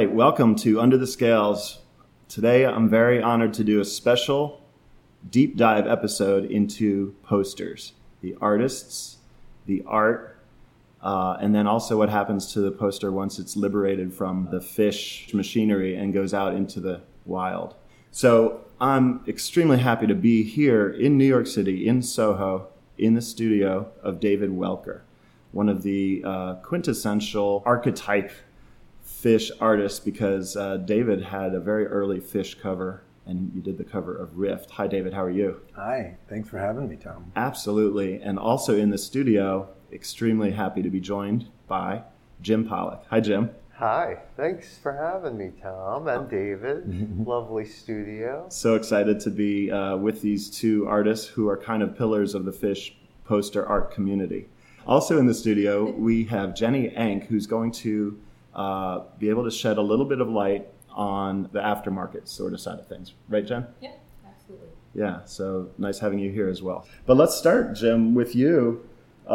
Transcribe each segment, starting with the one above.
right, welcome to Under the Scales. Today I'm very honored to do a special deep dive episode into posters, the artists, the art, and then also what happens to the poster once it's liberated from the fish machinery and goes out into the wild. So I'm extremely happy to be here in New York City, in Soho, in the studio of David Welker, one of the quintessential archetype fish artists, because David had a very early fish cover, and you did the cover of Rift. Hi, David. How are you? Hi. Thanks for having me, Tom. Absolutely. And also in the studio, extremely happy to be joined by Jim Pollock. Hi, Jim. Hi. Thanks for having me, Tom and David. Lovely studio. So excited to be with these two artists who are kind of pillars of the fish poster art community. Also in the studio, we have Jenny Enck, who's going to be able to shed a little bit of light on the aftermarket sort of side of things. Right, Jen? Yeah, absolutely. Yeah, so nice having you here as well. But let's start, Jim, with you.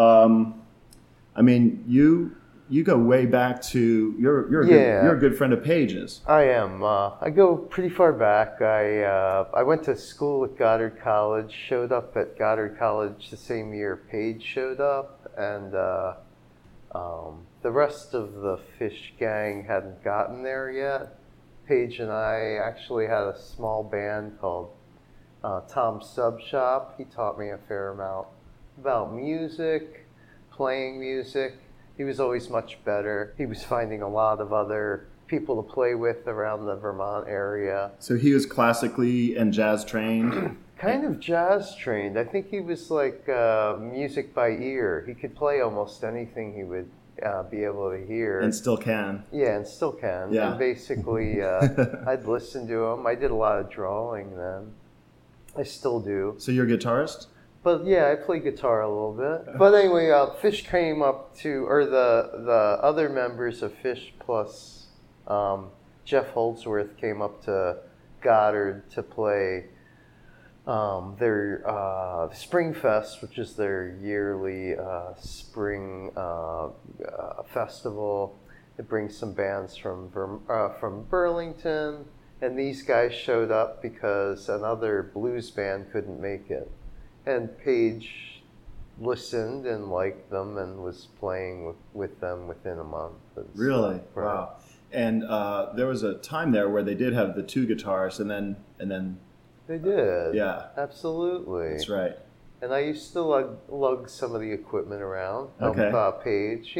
You go way back to, you're a good friend of Paige's. I am. I go pretty far back. I went to school at Goddard College, showed up at Goddard College the same year Paige showed up, and the rest of the fish gang hadn't gotten there yet. Paige and I actually had a small band called Tom's Sub Shop. He taught me a fair amount about music, playing music. He was always much better. He was finding a lot of other people to play with around the Vermont area. So he was classically and jazz trained? Kind of jazz trained. I think he was like music by ear. He could play almost anything he would be able to hear. And still can. Yeah, and still can. Yeah. And basically, I'd listen to him. I did a lot of drawing then. I still do. So you're a guitarist? But yeah, I play guitar a little bit. But anyway, Fish came up to, or the other members of Fish plus Jeff Holdsworth came up to Goddard to play their Spring Fest, which is their yearly spring festival. It brings some bands from Burlington, and these guys showed up because another blues band couldn't make it. And Paige listened and liked them and was playing with them within a month. Really? Right. Wow. And there was a time there where they did have the two guitars, and then they did. Yeah. Absolutely. That's right. And I used to lug some of the equipment around. Okay. Paige,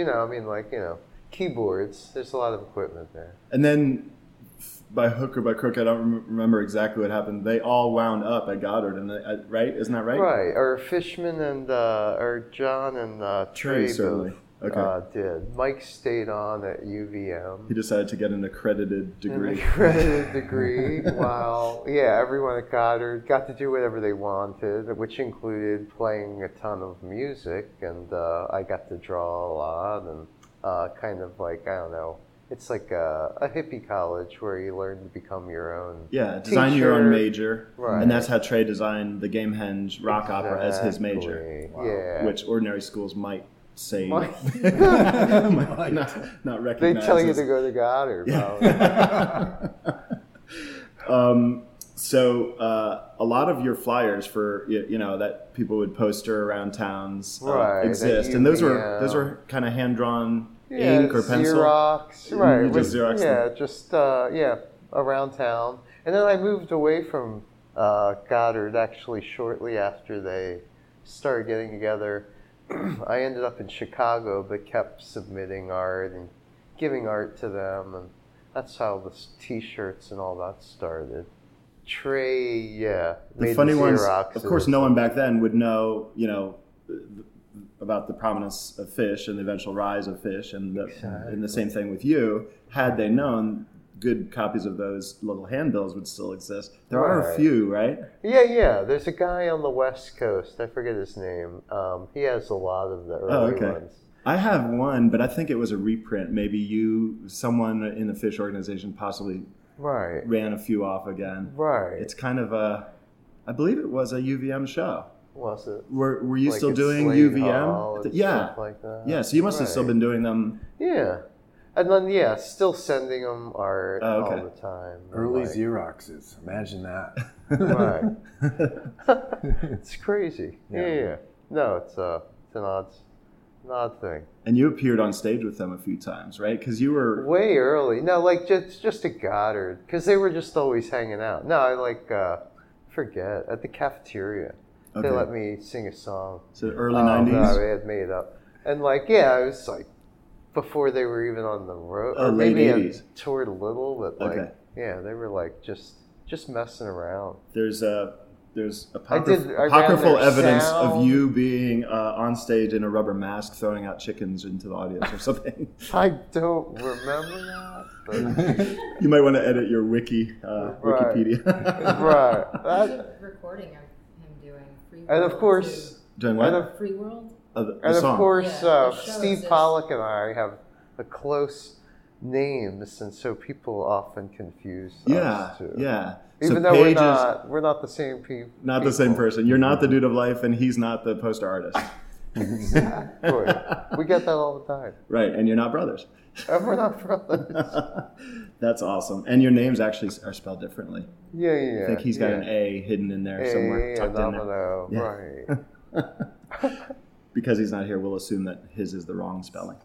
keyboards. There's a lot of equipment there. And then, by hook or by crook, I don't remember exactly what happened. They all wound up at Goddard, and right? Isn't that right? Right. Or Fishman and or John and Trey certainly. Okay. Did. Mike stayed on at UVM. He decided to get an accredited degree. An accredited degree. Wow. Yeah, everyone at Goddard got to do whatever they wanted, which included playing a ton of music, and I got to draw a lot, and kind of like, I don't know, it's like a hippie college where you learn to become your own design teacher. Your own major. Right. And that's how Trey designed the Gamehenge rock opera as his major. Wow. Yeah. Which ordinary schools might say not recognize. They tell you to go to Goddard. Yeah. So a lot of your flyers for that people would poster around towns exist, and those were kind of hand drawn. Ink or pencil? Xerox, right? Just Xerox them. Around town. And then I moved away from Goddard actually shortly after they started getting together. I ended up in Chicago, but kept submitting art and giving art to them, and that's how the T-shirts and all that started. Trey, the funny ones. Of course, no one back then would know, about the prominence of fish and the eventual rise of fish, and the same thing with you. Had they known, good copies of those little handbills would still exist. There are a few, right? Yeah. There's a guy on the West Coast. I forget his name. He has a lot of the early ones. I have one, but I think it was a reprint. Maybe someone in the fish organization possibly ran a few off again. Right. It's kind of I believe it was a UVM show. Was it? Were you still doing Slade UVM? Hall and stuff like that? Yeah, so you must have still been doing them. Yeah. And then, yeah, still sending them art Oh, okay. all the time. Early Like, Xeroxes. Imagine that. right. It's crazy. Yeah. Yeah. No, it's an odd thing. And you appeared on stage with them a few times, right? Because you were Way early. No, like just at Goddard, because they were just always hanging out. No, I forget, at the cafeteria. Okay. They let me sing a song. so early Oh, 90s. no, they had made up. And I was like before they were even on the road, or late maybe 80s. I toured a little, but Okay. yeah, they were like just messing around. There's I ran apocryphal their evidence sound. of you being on stage in a rubber mask throwing out chickens into the audience or something. I don't remember that, but You might want to edit your Wikipedia. right. There's a recording of him doing Free World. And of course, Doing what? And of- Free World? The and of song. course, Yeah, the show Steve exists. Pollock and I have a close names, and so people often confuse Yeah, us too. yeah. Even So though Paige is we're not the same people. not the same person. You're not the dude of life, and he's not the poster artist. Exactly. We get that all the time. Right, and you're not brothers. And we're not brothers. That's awesome. And your names actually are spelled differently. Yeah. I think he's got an A hidden in there somewhere, tucked in there. Domino, Yeah. right. Because he's not here, we'll assume that his is the wrong spelling.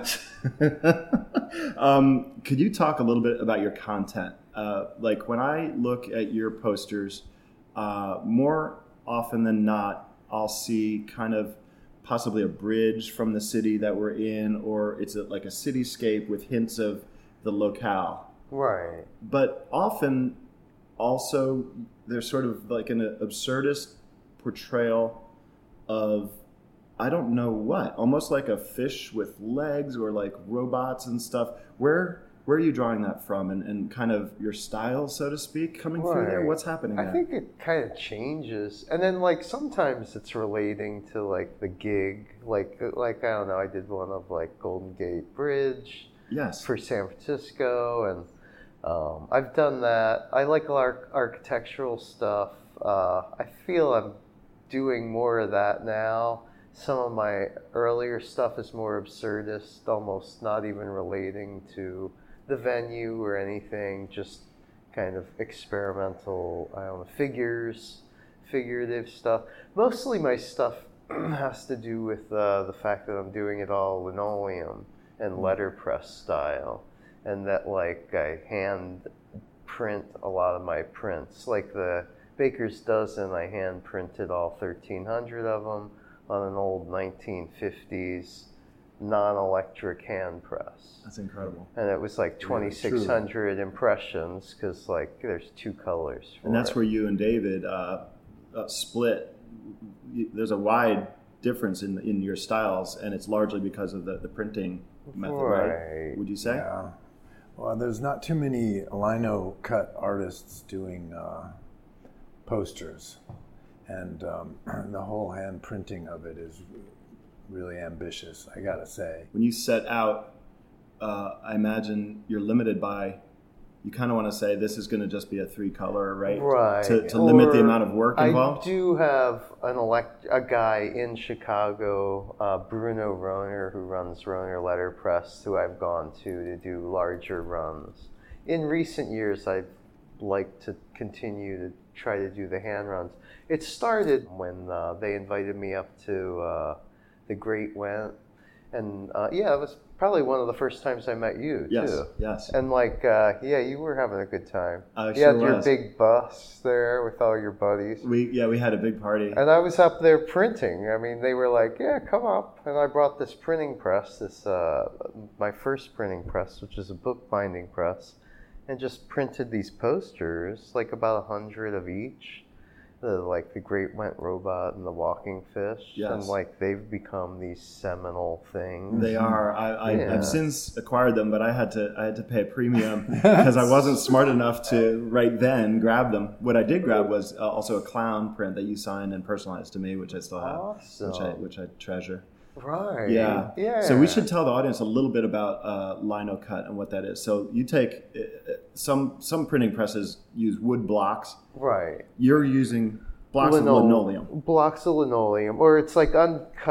Could you talk a little bit about your content? Like when I look at your posters, more often than not, I'll see kind of possibly a bridge from the city that we're in, or it's like a cityscape with hints of the locale. Right. But often also there's sort of like an absurdist portrayal of I don't know what, almost like a fish with legs or like robots and stuff. Where are you drawing that from, and kind of your style, so to speak, coming through there? Right. What's happening I there? think it kind of changes, and then sometimes it's relating to the gig, like I don't know. I did one of Golden Gate Bridge Yes. for San Francisco, and I've done that. I like architectural stuff. I feel I'm doing more of that now. Some of my earlier stuff is more absurdist, almost not even relating to the venue or anything, just kind of experimental, I don't know, figurative stuff. Mostly my stuff has to do with the fact that I'm doing it all linoleum and letterpress style, and that I hand print a lot of my prints. Like the Baker's Dozen, I hand printed all 1,300 of them on an old 1950s non-electric hand press. That's incredible. And it was 2,600 impressions, because there's two colors for And that's it. where you and David split. There's a wide difference in your styles, and it's largely because of the printing method, right? Right. Would you say? Yeah. Well, there's not too many lino cut artists doing posters, and the whole hand printing of it is really ambitious, I gotta say. When you set out, I imagine you're limited by. You kind of want to say this is going to just be a 3-color, right? Right. To limit the Or amount of work involved. I do have a guy in Chicago, Bruno Rohner, who runs Rohner Letterpress, who I've gone to do larger runs. In recent years, I'd like to continue to try to do the hand runs. It started when they invited me up to the Great Went, and it was probably one of the first times I met you, Yes, too. yes. And you were having a good time. I You sure had your was. big bus there with all your buddies. We had a big party. And I was up there printing. I mean, they were like, "Yeah, come up." And I brought this printing press, my first printing press, which is a bookbinding press, and just printed these posters, about 100 of each. The Great Went Robot and the Walking Fish. Yes. And they've become these seminal things. They are. Yeah. I've since acquired them, but I had to pay a premium because I wasn't smart enough to right then grab them. What I did grab was also a clown print that you signed and personalized to me, which I still have, Awesome. which I treasure. Right. Yeah. Yeah. So we should tell the audience a little bit about lino cut and what that is. So you take some printing presses use wood blocks. Right. You're using blocks of linoleum. Blocks of linoleum, or it's uncut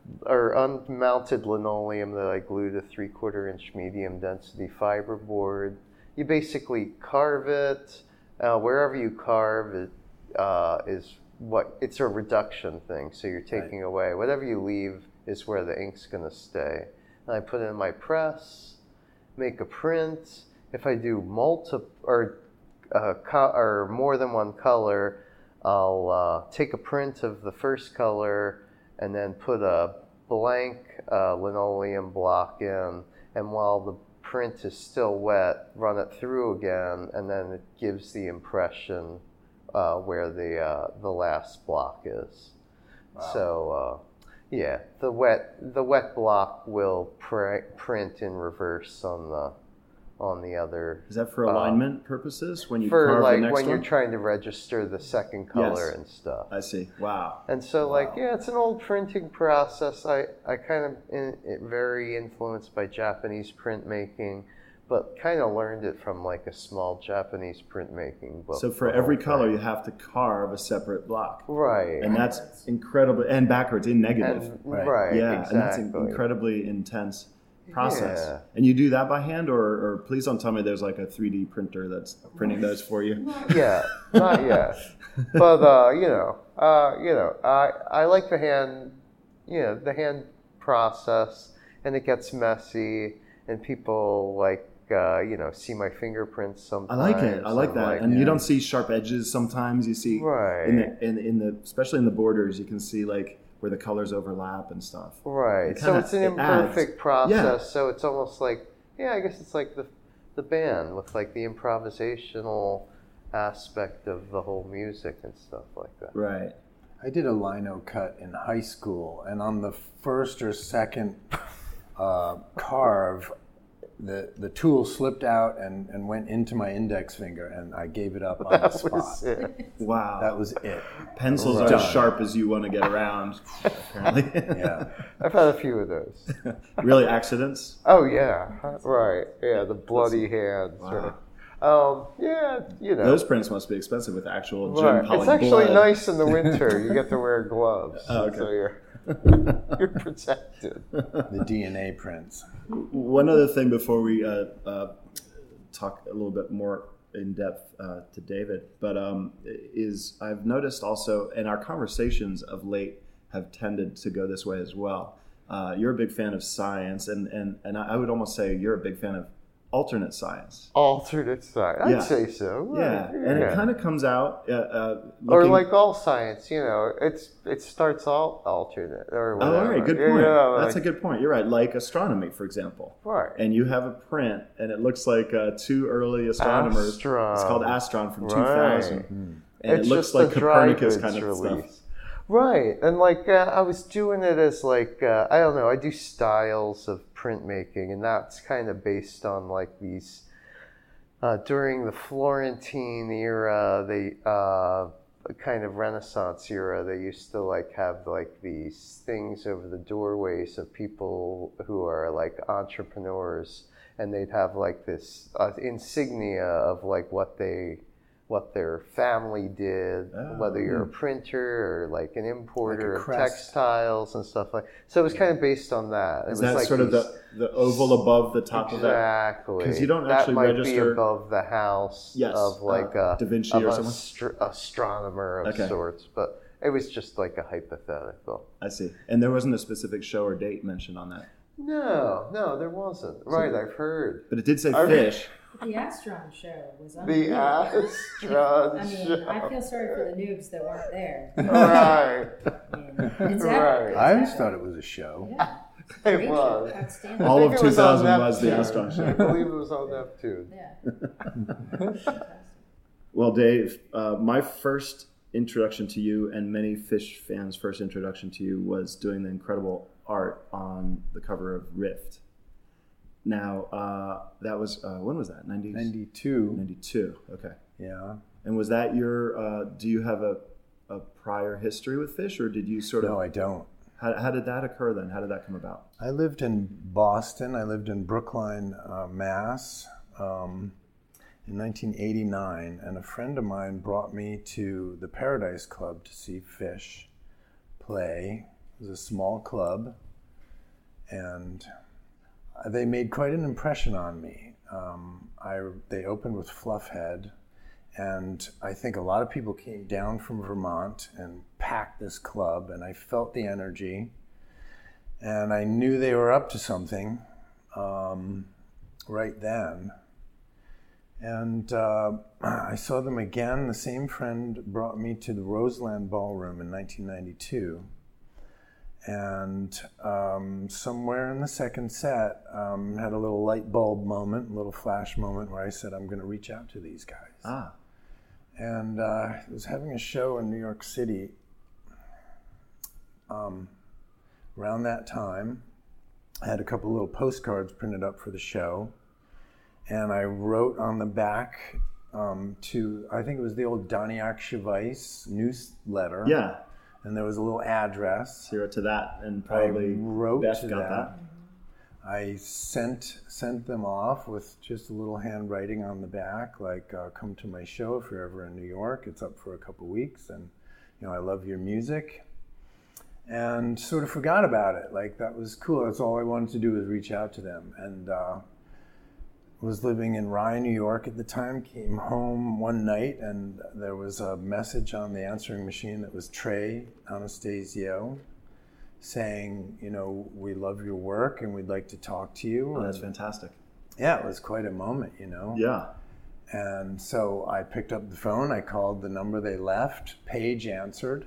or unmounted linoleum that I glued a 3/4 inch medium density fiberboard. You basically carve it. Wherever you carve it is what it's a reduction thing. So you're taking away whatever you leave is where the ink's going to stay. And I put it in my press, make a print. If I do or more than one color, I'll take a print of the first color and then put a blank linoleum block in, and while the print is still wet, run it through again, and then it gives the impression where the last block is. Wow. So yeah, the wet block will print in reverse on the other. Is that for alignment purposes when you for carve like the next when you're one? trying to register the second color Yes. and stuff? I see. Wow. And so, it's an old printing process. I kind of very influenced by Japanese printmaking, but kind of learned it from like a small Japanese printmaking book. So for every color, you have to carve a separate block. Right. And that's incredibly, and backwards in negative. And, Right. right. Yeah, Exactly. and that's an incredibly intense process. Yeah. And you do that by hand, or please don't tell me there's like a 3D printer that's printing those for you. Yeah, not yet. But I like the hand process, and it gets messy, and people see my fingerprints sometimes. I like it. I like that. And yeah. you don't see sharp edges sometimes. You see, Right. in the especially in the borders, you can see like where the colors overlap and stuff. Right. It So kinda- it's an it imperfect adds. process. Yeah. So it's almost like, I guess it's like the band with like the improvisational aspect of the whole music and stuff like that. Right. I did a lino cut in high school, and on the first or second carve, the tool slipped out and went into my index finger, and I gave it up on the That spot. was it. Wow. That was it. Pencils are Done. as sharp as you want to get around. Apparently. Yeah. I've had a few of those. Really, accidents? Oh yeah, right. Yeah, the bloody hands. Wow. Right. Those prints must be expensive with actual Jim Right. Pollock It's actually blood. nice in the winter. You get to wear gloves, Oh, okay. so you're protected. The DNA prints. One other thing before we talk a little bit more in depth to David, but is I've noticed also, and our conversations of late have tended to go this way as well. You're a big fan of science, and I would almost say you're a big fan of alternate science. Alternate science. I'd Yeah. say so. Right. Yeah, and it kind of comes out. or looking- like all science, it starts all alternate or Oh, whatever. all right, good You point. know, That's like- a good point. You're right. Like astronomy, for example. right. And you have a print, and it looks like two early astronomers. Astron. It's called Astron from Right. 2000, and It's it looks just like a dry Copernicus goods kind of release. stuff. Right, and I was doing it as I don't know, I do styles of printmaking, and that's kind of based on like these. During the Florentine era, kind of Renaissance era, they used to have these things over the doorways of people who are like entrepreneurs, and they'd have this insignia of what their family did, whether you're a printer or an importer Like a of crest. textiles and stuff like. So it was kind of based on that. Is it was that sort of the oval above the top of that? Exactly. 'Cause you don't that actually might register- be above the house Yes, of Da Vinci or someone? astronomer of Okay. sorts, but it was just like a hypothetical. I see. And there wasn't a specific show or date mentioned on that, No, there wasn't. Right, I've heard. but it did say I- fish. The Astron show was The unreal. Astron I mean, show. I feel sorry for the noobs that weren't there. Right. I mean, it's Right. epic. I It's always epic. thought it was a show. Yeah. It Great was. show. Outstanding. All I of think it was on 2000 was the Neptune. Astron show. I believe it was on Neptune. Yeah. Well, Dave, my first introduction to you, and many Fish fans' first introduction to you, was doing the incredible art on the cover of Rift. Now, that was, when was that? 90s? 92. 92, okay. Yeah. And was that your, do you have a prior history with Fish, or did you sort No, of, I don't. how did that occur then? How did that come about? I lived in Boston. I lived in Brookline, Mass, in 1989, and a friend of mine brought me to the Paradise Club to see Fish play, It was a small club, and they made quite an impression on me. They opened with Fluffhead, and I think a lot of people came down from Vermont and packed this club, and I felt the energy, and I knew they were up to something right then. And I saw them again. The same friend brought me to the Roseland Ballroom in 1992. And somewhere in the second set, had a little light bulb moment, a little flash moment where I said, I'm going to reach out to these guys. And I was having a show in New York City around that time. I had a couple little postcards printed up for the show. And I wrote on the back to, I think it was the old Doniak Shivais newsletter. Yeah. And there was a little address. So you wrote to that, and probably I wrote Beth to got that. I sent them off with just a little handwriting on the back, like, come to my show if you're ever in New York. It's up for a couple weeks, and I love your music. And sort of forgot about it. Like, that was cool. That's all I wanted to do was reach out to them. And was living in Rye, New York at the time, came home one night, and there was a message on the answering machine that was Trey Anastasio saying, we love your work and we'd like to talk to you. Oh, that's fantastic. Yeah, it was quite a moment, Yeah. And so I picked up the phone, I called the number they left, Paige answered.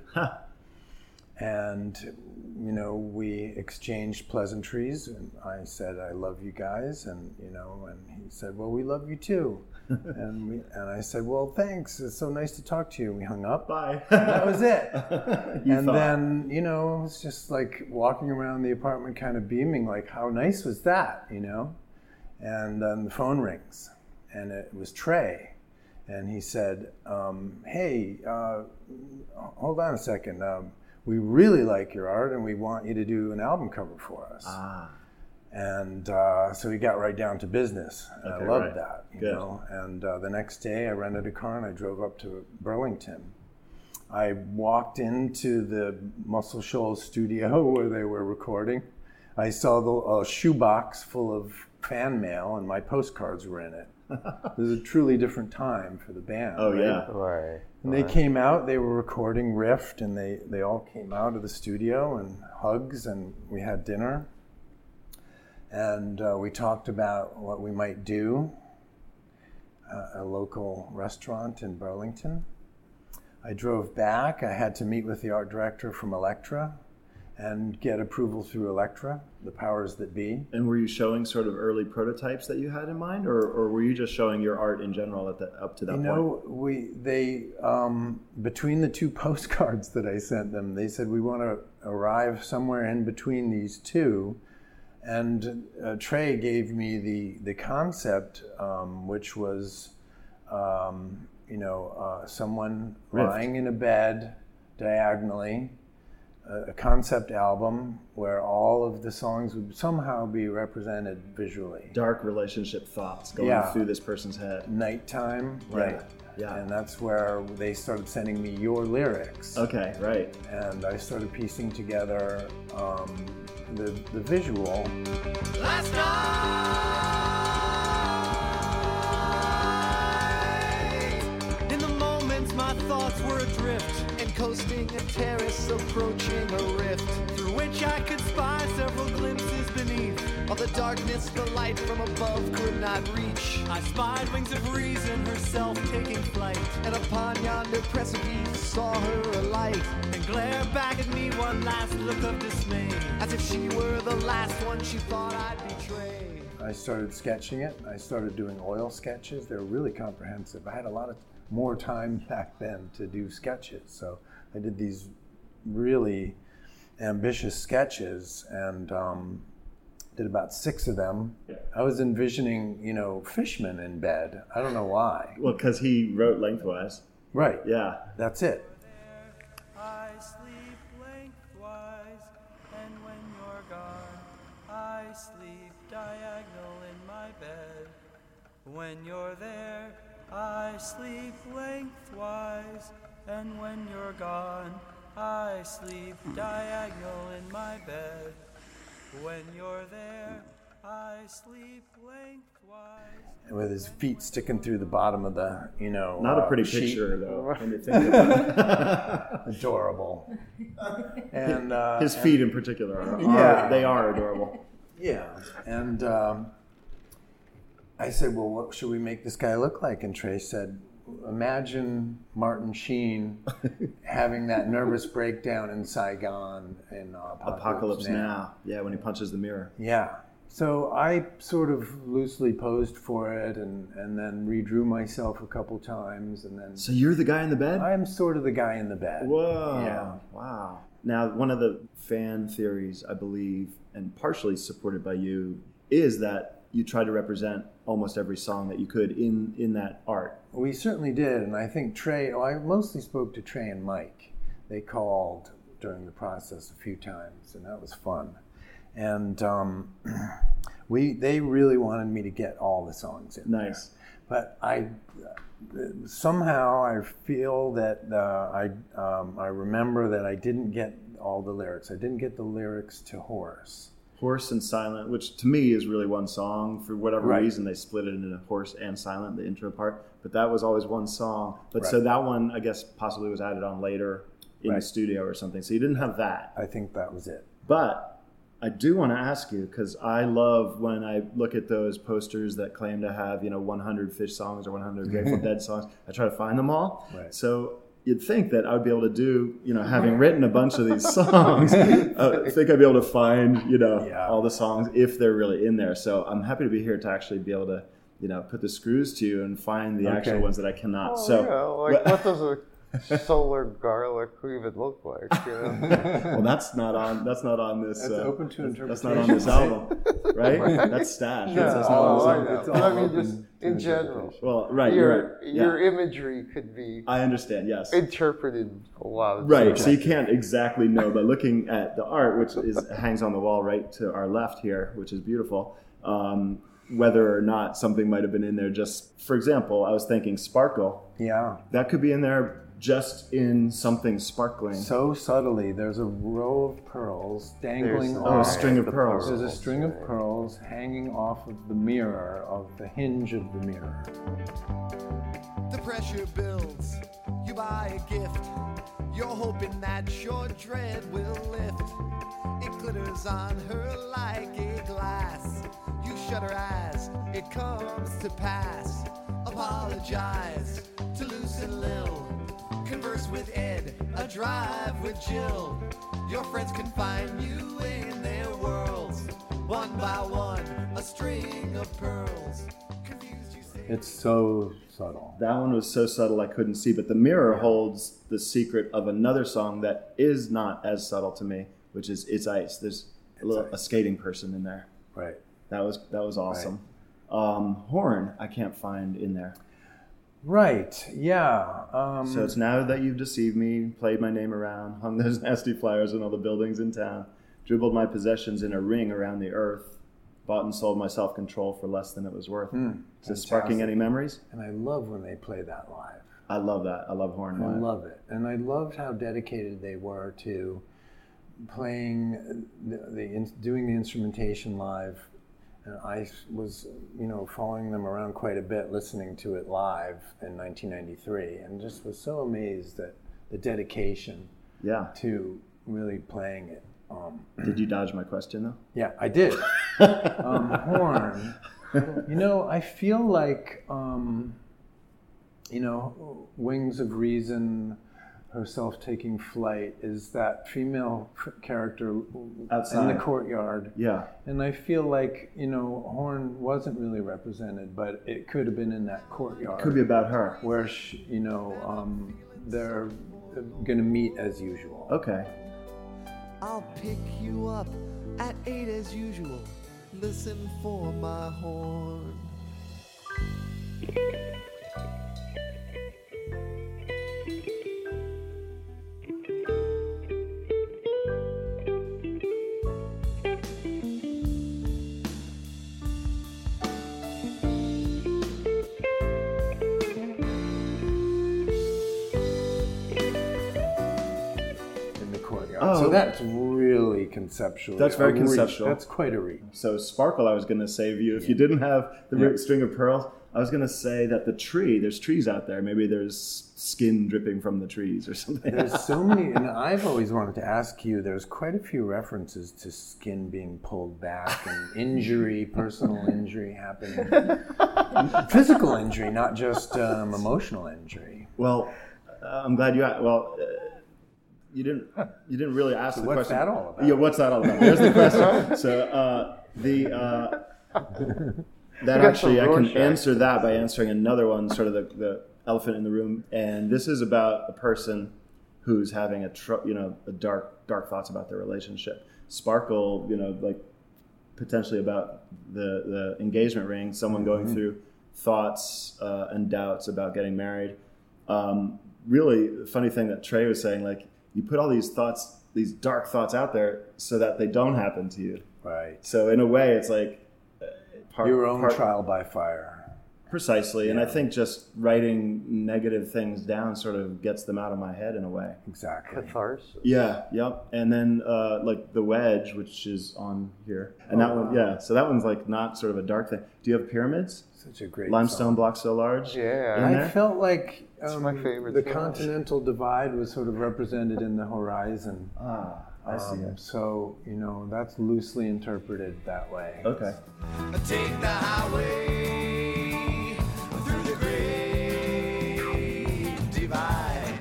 And, we exchanged pleasantries, and I said, I love you guys, and he said, well, we love you too. and I said, well, thanks, it's so nice to talk to you. And we hung up. Bye. That was it. Then, it was just like walking around the apartment kind of beaming, like, how nice was that, And then the phone rings, and it was Trey. And he said, hey, hold on a second. We really like your art, and we want you to do an album cover for us. And so we got right down to business. And Okay, I loved right. that, Good. And the next day I rented a car and I drove up to Burlington. I walked into the Muscle Shoals studio where they were recording. I saw the shoebox full of fan mail, and my postcards were in it. It was a truly different time for the band. Oh, right? yeah. Right. And they came out, they were recording Rift, and they all came out of the studio, and hugs, and we had dinner. And we talked about what we might do, a local restaurant in Burlington. I drove back. I had to meet with the art director from Elektra and get approval through Elektra, the powers that be. And were you showing sort of early prototypes that you had in mind, or were you just showing your art in general up to that point? They between the two postcards that I sent them, they said we want to arrive somewhere in between these two. And Trey gave me the concept, which was, someone Rift. lying in a bed diagonally, a concept album where all of the songs would somehow be represented visually. Dark relationship thoughts going Yeah. through this person's head. Nighttime, right. Yeah. And that's where they started sending me your lyrics. Okay, right. And I started piecing together the visual. Last night, in the moments my thoughts were adrift, and coasting a terrace, approaching a rift, through which I could spy several glimpses beneath. Of the darkness, the light from above could not reach. I spied wings of reason, herself taking flight, and upon yonder precipice saw her alight, and glare back at me one last look of dismay, as if she were the last one she thought I'd betray. I started sketching it. I started doing oil sketches. They were really comprehensive. I had a lot more time back then to do sketches, so I did these really ambitious sketches, and did about 6 of them. Yeah. I was envisioning, Fishman in bed. I don't know why. Well, because he wrote lengthwise. Right. Yeah. That's it. I sleep lengthwise, and when you're gone, I sleep diagonal in my bed. When you're there, I sleep lengthwise, and when you're gone, I sleep diagonal in my bed. When you're there, I sleep lengthwise. With his feet sticking through the bottom of the, Not a pretty sheet. picture, though, when you think about it. Adorable. And His feet in particular they are adorable. Yeah, and I said, well, what should we make this guy look like? And Trey said, imagine Martin Sheen having that nervous breakdown in Saigon in Apocalypse Now. Yeah, when he punches the mirror. Yeah. So I sort of loosely posed for it and then redrew myself a couple times. And then. So you're the guy in the bed? I'm sort of the guy in the bed. Whoa. Yeah. Wow. Now, one of the fan theories, I believe, and partially supported by you, is that you try to represent almost every song that you could in that art. We certainly did, and I think Trey, I mostly spoke to Trey and Mike. They called during the process a few times, and that was fun. And they really wanted me to get all the songs in there. Nice. But somehow I feel that I remember that I didn't get all the lyrics. I didn't get the lyrics to Horse. Horse and Silent, which to me is really one song. For whatever Right. reason, they split it into Horse and Silent, the intro part. But that was always one song. But Right. so that one, I guess, possibly was added on later in the Right. studio or something. So you didn't have that. I think that was it. But I do want to ask you, because I love when I look at those posters that claim to have, 100 Fish songs or 100 Grateful Dead songs. I try to find them all. Right. So you'd think that I would be able to do, having written a bunch of these songs, I think I'd be able to find, all the songs if they're really in there. So I'm happy to be here to actually be able to, put the screws to you and find the actual ones that I cannot. What does a solar garlic even look like? Well, that's not on this. That's open to interpretation. That's not on this album, right? That's Stash. No, That's not on this I album. know. It's But all I mean, open just to in general, interpretation. Well, right, you're right. your imagery could be I understand, yes. interpreted a lot of Right, different so you can't exactly know, but looking at the art, which hangs on the wall right to our left here, which is beautiful, whether or not something might have been in there just, for example, I was thinking Sparkle. Yeah. That could be in there just in something sparkling. So subtly, there's a row of pearls dangling There's- off. a string of pearls. There's a string of pearls hanging off of the mirror, of the hinge of the mirror. The pressure builds. You buy a gift. You're hoping that your dread will lift. It glitters on her like a glass. You shut her eyes. It comes to pass. Apologize to Luce and Lil. Converse with Ed. A drive with Jill. Your friends can find you in their worlds. One by one, a string of pearls. Confused you say. It's so subtle. That one was so subtle I couldn't see, but the mirror holds the secret of another song that is not as subtle to me, which is It's Ice. There's a skating person in there. Right. That was awesome. Horn, I can't find in there. Right. Yeah. So it's Now That You've Deceived Me, played my name around, hung those nasty flyers in all the buildings in town, dribbled my possessions in a ring around the earth, bought and sold my self-control for less than it was worth. Is this sparking any memories? And I love when they play that live. I love that. I love Horn I live. love it. And I loved how dedicated they were to playing, doing the instrumentation live. And I was, following them around quite a bit, listening to it live in 1993, and just was so amazed at the dedication Yeah. to really playing it. Did you dodge my question, though? Yeah, I did. Horn. I feel like, Wings of Reason, herself taking flight, is that female character Outside. in the courtyard. Yeah. And I feel like, Horn wasn't really represented, but it could have been in that courtyard. Could be about her. Where, they're going to meet as usual. Okay. I'll pick you up at 8 as usual. Listen for my horn. Oh. So that's really conceptual. That's very conceptual. That's quite a reach. So Sparkle, I was going to save you. If you didn't have the string of pearls, I was going to say that there's trees out there. Maybe there's skin dripping from the trees or something. There's so many, and I've always wanted to ask you, there's quite a few references to skin being pulled back and injury, personal injury happening. Physical injury, not just emotional injury. Well, I'm glad you asked. Well, you didn't really ask the what's question. that all about? Yeah, what's that all about? There's the question. So that actually, I can answer that by answering another one, sort of the elephant in the room. And this is about a person who's having a dark thoughts about their relationship. Sparkle, like potentially about the engagement ring, someone going through thoughts and doubts about getting married. Really, the funny thing that Trey was saying, like, you put all these thoughts, these dark thoughts out there so that they don't happen to you. Right. So in a way, it's like your own trial by fire. Precisely. Yeah. And I think just writing negative things down sort of gets them out of my head in a way. Exactly. Catharsis. Yeah, yep. And then like the wedge, which is on here. And that one, yeah. So that one's like not sort of a dark thing. Do you have pyramids? Such a great Limestone song. blocks so large? Yeah. In I there? felt like my favorite the too. continental divide was sort of represented in the horizon. Ah, I see it. So, that's loosely interpreted that way. Okay. Take the highway through the great divide.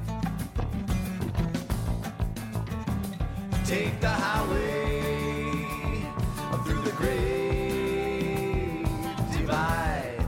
Take the highway through the great divide.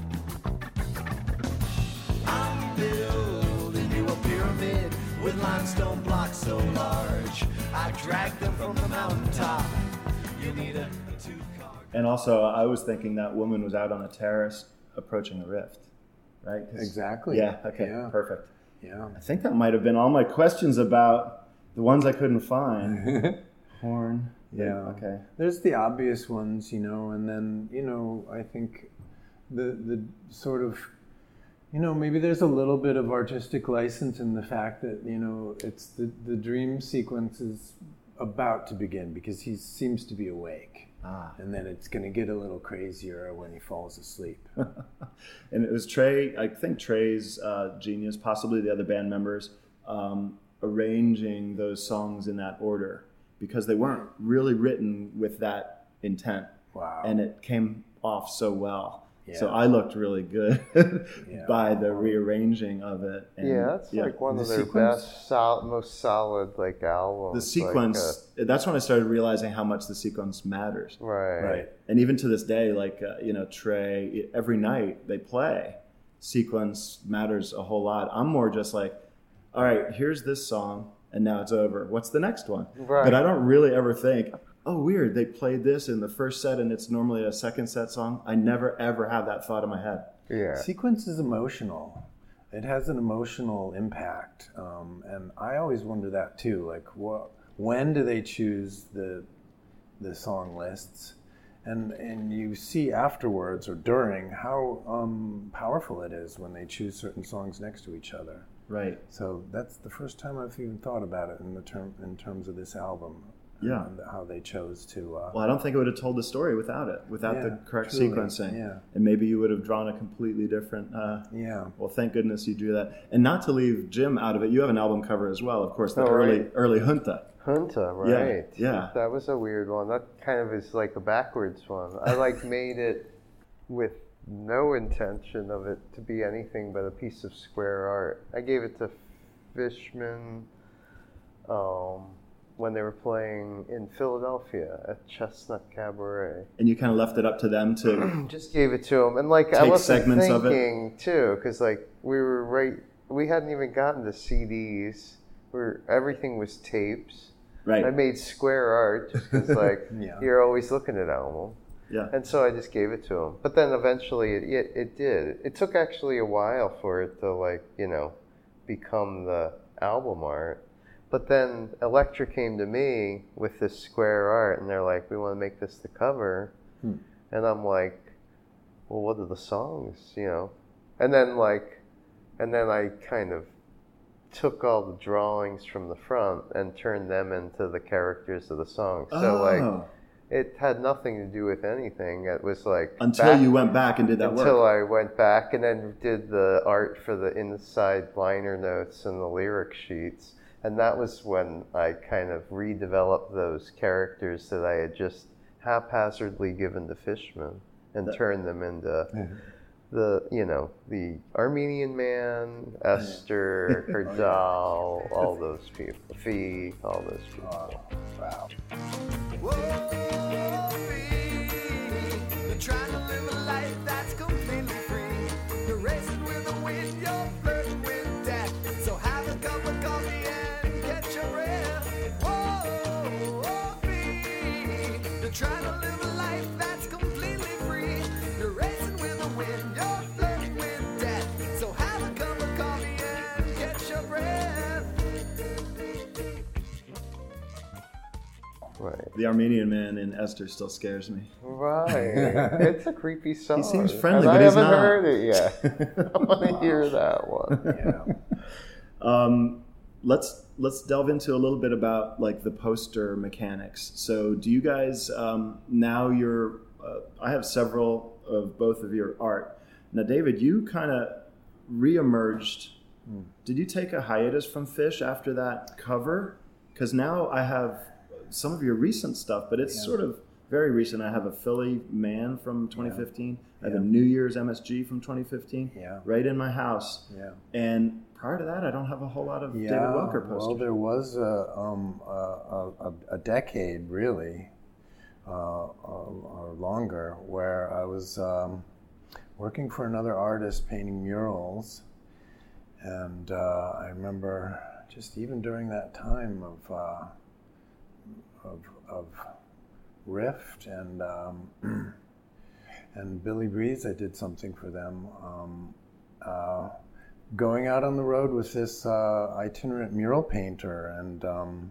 I'm building you a pyramid with limestone blocks so large. I dragged them from the mountaintop. You need a two-car. And also, I was thinking that woman was out on a terrace approaching a rift, right? 'Cause- Exactly. Yeah, okay, Yeah. perfect. Yeah. I think that might have been all my questions about the ones I couldn't find. Horn. Yeah. Okay. There's the obvious ones, and then, I think the sort of, maybe there's a little bit of artistic license in the fact that, it's the dream sequence is about to begin because he seems to be awake. And then it's going to get a little crazier when he falls asleep. And it was Trey, I think Trey's genius, possibly the other band members, arranging those songs in that order because they weren't really written with that intent. Wow. And it came off so well. Yeah. So I looked really good by the rearranging of it. And, That's like one of The their sequence? best, most solid like albums. the sequence, that's when I started realizing how much the sequence matters. Right. And even to this day, like, Trey, every night they play, sequence matters a whole lot. I'm more just like, all right, here's this song, and now it's over. What's the next one? Right. But I don't really ever think, oh, weird, they played this in the first set, and it's normally a second set song. I never, ever have that thought in my head. Yeah. Sequence is emotional. It has an emotional impact. And I always wonder that too. Like, when do they choose the song lists? And you see afterwards or during how powerful it is when they choose certain songs next to each other. Right. So that's the first time I've even thought about it in terms of this album. Yeah. And how they chose to. Well, I don't think it would have told the story without it, without Yeah, the correct truly, sequencing. yeah. And maybe you would have drawn a completely different. Yeah. Well, thank goodness you drew that. And not to leave Jim out of it, you have an album cover as well, of course, the right. early Junta. Junta, right? Yeah. That was a weird one. That kind of is like a backwards one. I made it with no intention of it to be anything but a piece of square art. I gave it to Fishman when they were playing in Philadelphia at Chestnut Cabaret. And you kind of left it up to them to Just gave it to them, and I take wasn't segments of it. thinking too, because we hadn't even gotten to CDs. Everything was tapes. right. I made square art just because Yeah. you're always looking at album. Yeah. And so I just gave it to him. But then eventually it did. It took actually a while for it to become the album art. But then Elektra came to me with this square art and they're like, we want to make this the cover. And I'm like, well, what are the songs, And then I kind of took all the drawings from the front and turned them into the characters of the song. So like, it had nothing to do with anything. It was like until you went back and did that work. Until I went back and then did the art for the inside liner notes and the lyric sheets. And that was when I kind of redeveloped those characters that I had just haphazardly given to Fishman and turned them into the Armenian Man, Esther, her doll, all those people, Fee, all those people. Wow. Whoa, Fee, you're trying to live a life that's completely free. You're racing with the wind, you're flirting with death. So have a cup of coffee and catch your breath. Whoa, Fee, you're trying to live a life that's completely free. You're racing with the wind, you're flirting with death. So have a cup of coffee and catch your breath. Right. The Armenian Man in Esther still scares me. Right. It's a creepy song. He seems friendly, and but I he's haven't not. heard it yet. I want to hear that one. Yeah. Let's delve into a little bit about like the poster mechanics. So do you guys now you're I have several of both of your art. Now David, you kind of reemerged. Did you take a hiatus from Fish after that cover? Because now I have some of your recent stuff, but it's sort of very recent. I have a Philly Man from 2015. I have a New Year's MSG from 2015 right in my house. Yeah. And prior to that, I don't have a whole lot of David Welker posters. Well, there was a decade, really, or longer, where I was working for another artist painting murals. And I remember just even during that time of Rift and Billy Breeze, I did something for them. Going out on the road with this itinerant mural painter, and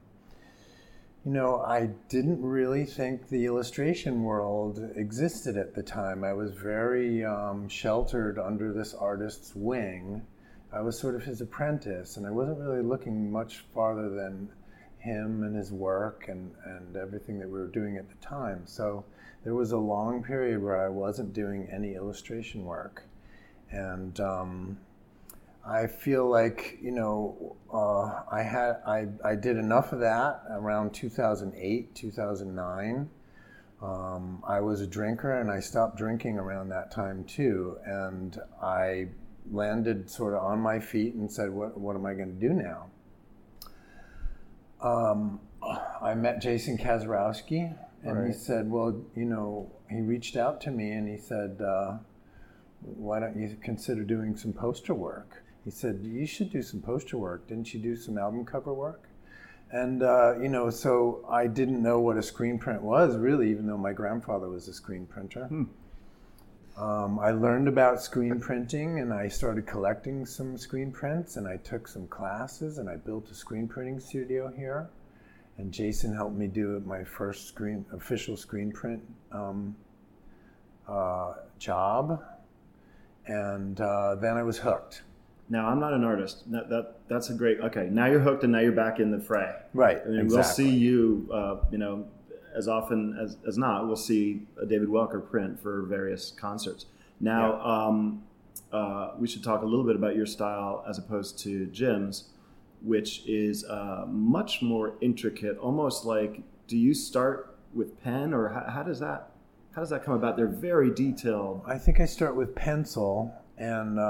I didn't really think the illustration world existed at the time. I was very sheltered under this artist's wing. I was sort of his apprentice, and I wasn't really looking much farther than him and his work and everything that we were doing at the time. So there was a long period where I wasn't doing any illustration work. And I feel like, I did enough of that around 2008, 2009. I was a drinker, and I stopped drinking around that time too. And I landed sort of on my feet and said, what am I going to do now? I met Jason Kazarowski, and he said, he reached out to me and he said, why don't you consider doing some poster work? He said, you should do some poster work. Didn't you do some album cover work? And, so I didn't know what a screen print was, really, even though my grandfather was a screen printer. I learned about screen printing, and I started collecting some screen prints, and I took some classes, and I built a screen printing studio here. And Jason helped me do my first official screen print job. And then I was hooked. Now, I'm not an artist. That's a great, okay, now you're hooked and now you're back in the fray. Right, And exactly. we'll see you, as often as not, we'll see a David Welker print for various concerts. Now, we should talk a little bit about your style as opposed to Jim's, which is much more intricate, almost like, do you start with pen, or how does that come about? They're very detailed. I think I start with pencil, and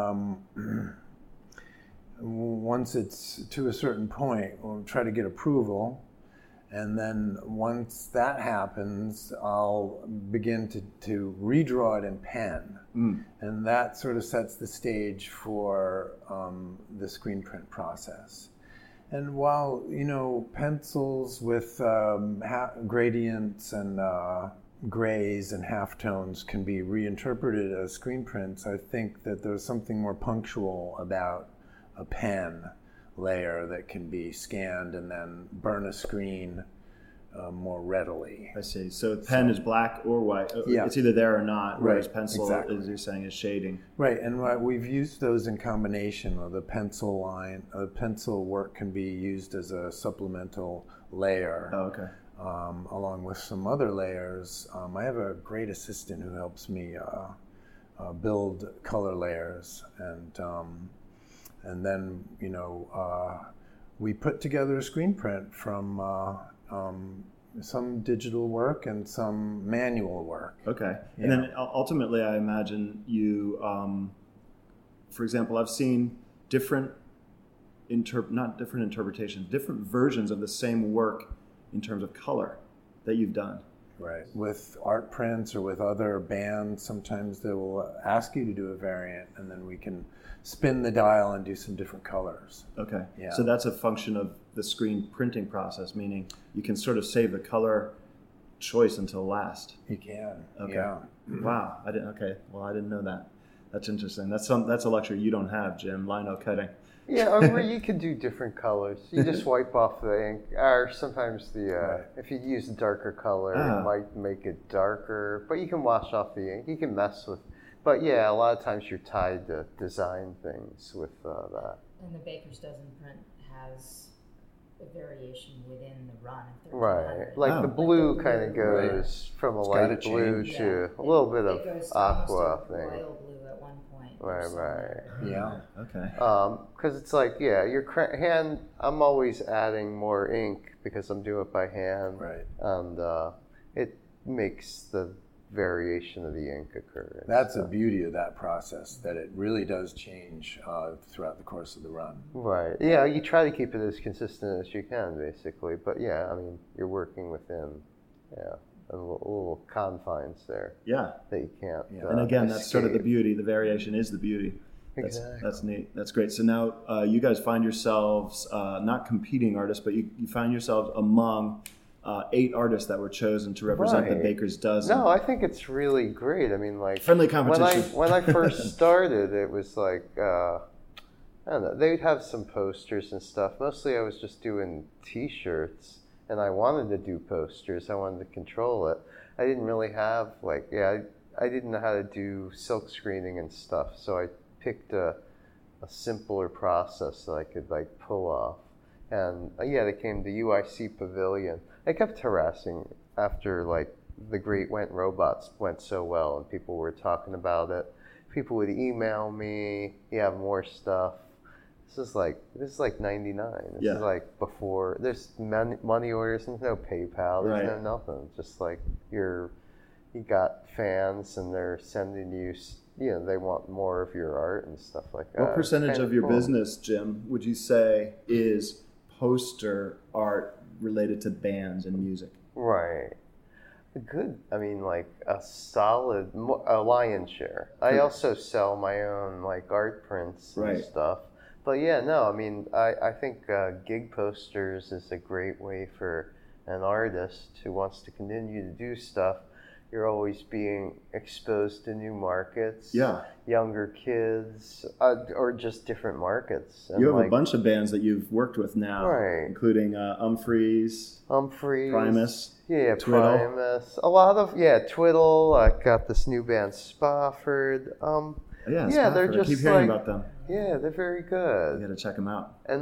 once it's to a certain point, we'll try to get approval. And then once that happens, I'll begin to redraw it in pen. And that sort of sets the stage for the screen print process. And while, pencils with gradients and grays and halftones can be reinterpreted as screen prints, I think that there's something more punctual about a pen layer that can be scanned and then burn a screen more readily. I see. So pen is black or white. Yeah. It's either there or not, whereas Right, pencil, exactly. as you're saying, is shading. Right, and we've used those in combination. The pencil line, pencil work can be used as a supplemental layer. Oh, okay. Along with some other layers. I have a great assistant who helps me build color layers, and then we put together a screen print from some digital work and some manual work. Okay. Yeah. And then ultimately, I imagine you, for example, I've seen different interpretations, different versions of the same work in terms of color that you've done. Right. With art prints or with other bands, sometimes they will ask you to do a variant, and then we can spin the dial and do some different colors. Okay. Yeah. So that's a function of the screen printing process, meaning you can sort of save the color choice until last. You can. Okay. Yeah. Wow. I didn't know that. That's interesting. That's a luxury you don't have, Jim. Lino cutting. Yeah, or you could do different colors. You just wipe off the ink, or sometimes Right. if you use a darker color, it might make it darker. But you can wash off the ink. You can mess with. But yeah, a lot of times you're tied to design things with that. And the Baker's Dozen print has a variation within the run. If they're Right, 200. like Oh. the blue Like the kind of blue. goes from a It's light gotta blue change. to a little bit it of goes aqua almost to thing. royal blue at one point. or Right, something. right. Yeah. Okay. Because it's like, yeah, your hand, I'm always adding more ink because I'm doing it by hand. Right. And it makes the variation of the ink occur. That's the beauty of that process, that it really does change throughout the course of the run. Right. Yeah, you try to keep it as consistent as you can, basically. But yeah, I mean, you're working within, a little confines there Yeah. that you can't. Yeah. And again, that's sort of the escape. beauty. The variation is the beauty. Exactly. That's neat. That's great. So now you guys find yourselves not competing artists, but you find yourselves among 8 artists that were chosen to represent the Right. Baker's Dozen. No, I think it's really great. I mean, like Friendly competition. When I first started, it was like I don't know. They'd have some posters and stuff. Mostly, I was just doing T-shirts, and I wanted to do posters. I wanted to control it. I didn't really have I didn't know how to do silk screening and stuff. So I picked a simpler process that I could like pull off. And they came to UIC Pavilion. I kept harassing after like the Great Went Robots went so well and people were talking about it. People would email me, you have more stuff. This is like 99. This is like before, there's money orders, there's no PayPal, there's no nothing. Just like you got fans and they're sending you, they want more of your art and stuff like that. What percentage Kinda of your cool. business, Jim, would you say is poster art related to bands and music? Right. A solid, a lion's share. I also sell my own like art prints and stuff. But I think gig posters is a great way for an artist who wants to continue to do stuff. You're always being exposed to new markets, younger kids, or just different markets. And you have a bunch of bands that you've worked with now, including Umphreys, Primus, Twiddle. Primus, a lot of Twiddle. I got this new band Spofford. Spofford. They're just I keep hearing about them. Yeah, they're very good. You got to check them out. And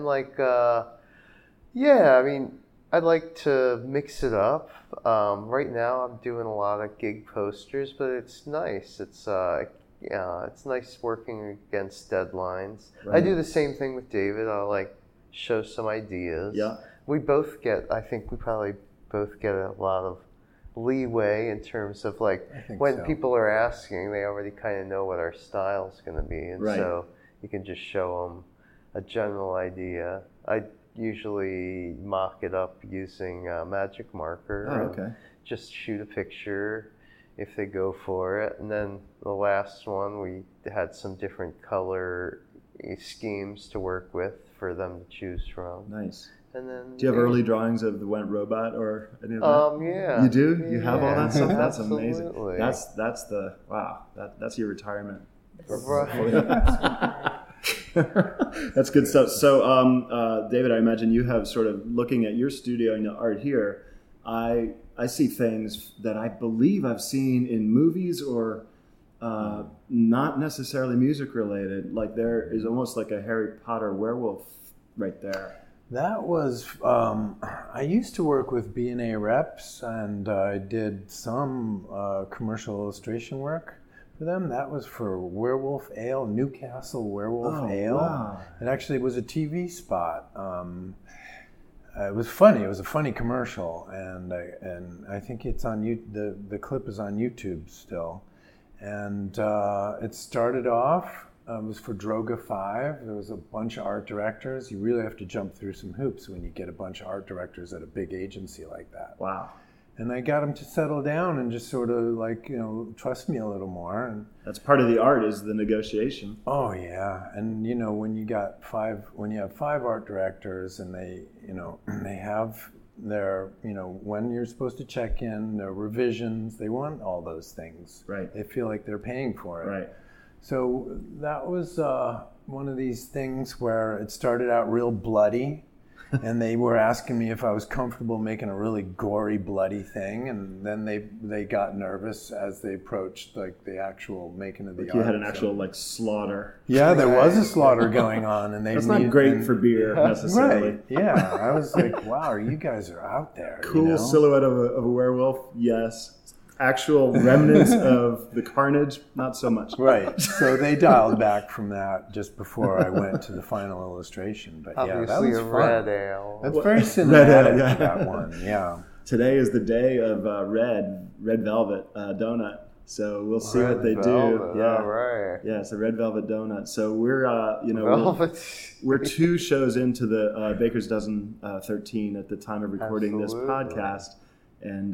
I'd like to mix it up. Right now, I'm doing a lot of gig posters, but it's nice. It's nice working against deadlines. Right. I do the same thing with David. I'll show some ideas. Yeah. We probably both get a lot of leeway in terms of when people are asking, they already kind of know what our style is going to be, and so you can just show them a general idea. I usually mock it up using a magic marker. Oh, okay. Just shoot a picture if they go for it. And then the last one, we had some different color schemes to work with for them to choose from. Nice. And then, do you have early drawings of the Went Robot or any of that? Yeah. You do? You have all that stuff? That's Absolutely. amazing. That's the wow. That's your retirement. Right. That's good stuff. So, David, I imagine you have sort of looking at your studio and the art here. I see things that I believe I've seen in movies or not necessarily music related. Like there is almost like a Harry Potter werewolf right there. That was, I used to work with B&A Reps, and I did some commercial illustration work for them. That was for Werewolf Ale, Newcastle Werewolf Ale. Wow. It actually was a TV spot. It was funny. It was a funny commercial, and I think it's on the clip is on YouTube still. And it started off. It was for Droga 5. There was a bunch of art directors. You really have to jump through some hoops when you get a bunch of art directors at a big agency like that. Wow. And I got them to settle down and just sort of like, trust me a little more. And That's part of the art, is the negotiation. oh yeah, and when you have 5 art directors and they they have their when you're supposed to check in, their revisions, they want all those things. Right. They feel like they're paying for it. Right. So that was one of these things where it started out real bloody, and they were asking me if I was comfortable making a really gory, bloody thing, and then they got nervous as they approached like the actual making of the art. You had an actual like slaughter. Yeah, there was a slaughter going on, and they That's not great for beer necessarily. Right? Yeah, I was like, wow, you guys are out there. Cool silhouette of a werewolf, yes. Actual remnants of the carnage, not so much. Right. So they dialed back from that just before I went to the final illustration. But yeah, that Obviously was a fun. red ale. That's very Red cinematic, ale, yeah. that one. Yeah. Today is the day of red velvet donut. So we'll see what they Velvet, do. Yeah, all right. yeah, it's a red velvet donut. So we're Velvet. we're 2 shows into the Baker's Dozen 13 at the time of recording this Absolutely. podcast, and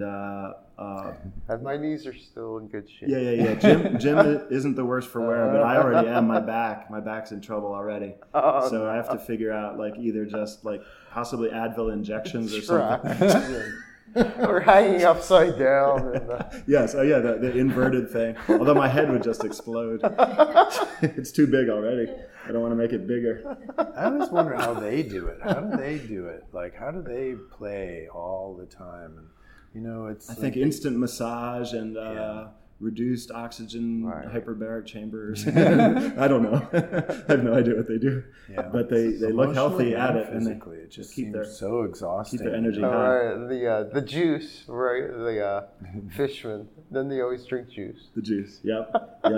And my knees are still in good shape. yeah. Jim isn't the worst for wear, but I already am. My back's in trouble already. Oh, So I have to figure out like either just like possibly Advil injections or something. We're hanging upside down. And, Yes, oh yeah, the inverted thing. Although my head would just explode. It's too big already. I don't want to make it bigger. I always wonder how they do it. How do they do it? Like, how do they play all the time? And, it's. I think instant massage and reduced oxygen Right. hyperbaric chambers. I don't know. I have no idea what they do. Yeah. But they look healthy Emotionally at and it, and they physically, it just keep seems their so exhausting. keep their energy all high. right, the juice, right? The fishermen. Then they always drink juice. The juice. Yep.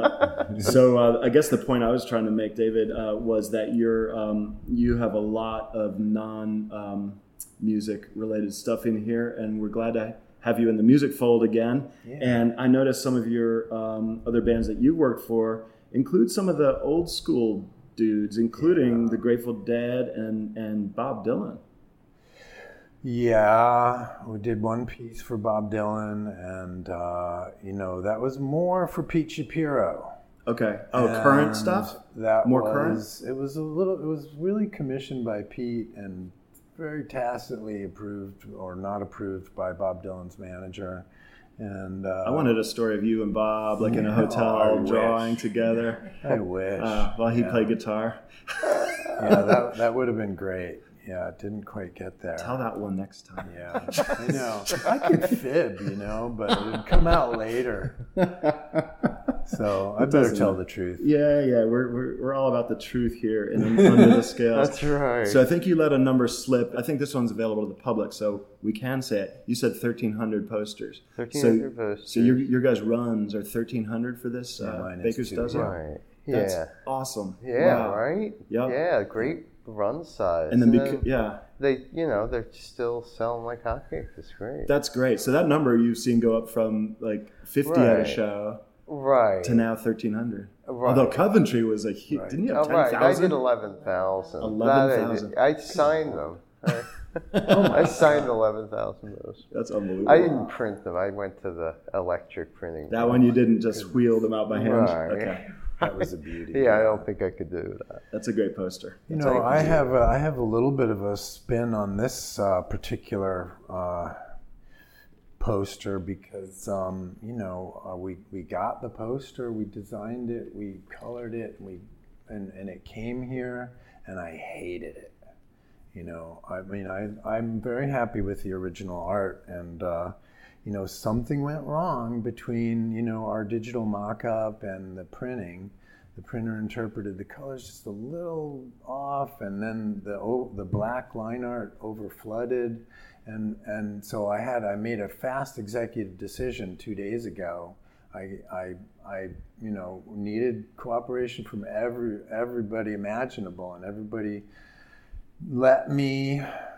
So I guess the point I was trying to make, David, was that you have a lot of non-music related stuff in here, and we're glad to have you in the music fold again. Yeah. And I noticed some of your other bands that you worked for include some of the old school dudes, including the Grateful Dead and Bob Dylan. Yeah, we did one piece for Bob Dylan, and that was more for Pete Shapiro. Okay. Oh, current stuff? That More was, current? It was really commissioned by Pete and very tacitly approved or not approved by Bob Dylan's manager. And I wanted a story of you and Bob, like in a hotel, I wish. drawing together I wish. while he played guitar. Yeah, that would have been great. Yeah, it didn't quite get there. Tell that one next time. Yeah, I know. I could fib, but it would come out later. So I better doesn't tell matter. the truth. Yeah. We're all about the truth here in Under the Scales. That's right. So I think you let a number slip. I think this one's available to the public, so we can say it. You said 1,300 posters. 1,300 posters. So your guys' runs are 1,300 for this mine is Baker's too, Dozen? Right. That's Yeah. awesome. Yeah. Wow. Right. Yep. Yeah. Great run size. And then, then yeah, they're still selling like hotcakes. It's great. that's great. So that number you've seen go up from like 50 at a Right. show Right. to now 1,300. Right. Although Coventry was a huge, Right. didn't you Oh, have right. I 10,000? did 11,000. 11,000. I signed them. I signed 11,000 of those. That's unbelievable. I didn't print them. I went to the electric printing. That one you didn't just wheel them out by hand? Right. Okay. That was a beauty. Yeah, I don't think I could do that. That's a great poster. I have a little bit of a spin on this particular poster because we got the poster, we designed it, we colored it, and it came here, and I hated it. I mean, I'm very happy with the original art, and something went wrong between our digital mock-up and the printing. The printer interpreted the colors just a little off, and then the black line art over flooded, and so I made a fast executive decision 2 days ago. I needed cooperation from everybody imaginable, and everybody let me